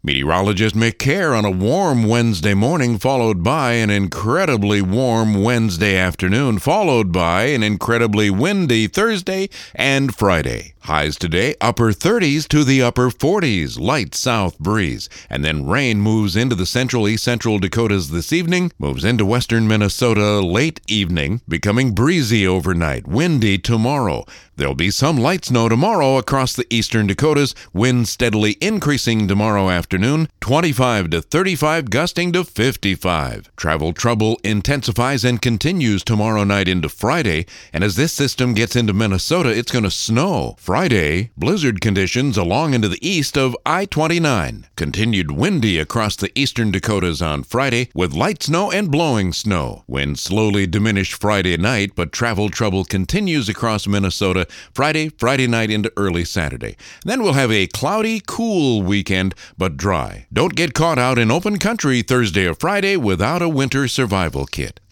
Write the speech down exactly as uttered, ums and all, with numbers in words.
Meteorologist Mick Kerr on a warm Wednesday morning, followed by an incredibly warm Wednesday afternoon, followed by an incredibly windy Thursday and Friday. Highs today, upper thirties to the upper forties, light south breeze. And then rain moves into the central east central Dakotas this evening, moves into western Minnesota late evening, becoming breezy overnight, windy tomorrow. There'll be some light snow tomorrow across the eastern Dakotas, wind steadily increasing tomorrow afternoon, twenty-five to thirty-five, gusting to fifty-five. Travel trouble intensifies and continues tomorrow night into Friday, and as this system gets into Minnesota, it's going to snow. Friday, blizzard conditions along into the east of I twenty-nine. Continued windy across the eastern Dakotas on Friday, with light snow and blowing snow. Winds slowly diminish Friday night, but travel trouble continues across Minnesota Friday, Friday night into early Saturday. Then we'll have a cloudy, cool weekend, but dry. Don't get caught out in open country Thursday or Friday without a winter survival kit.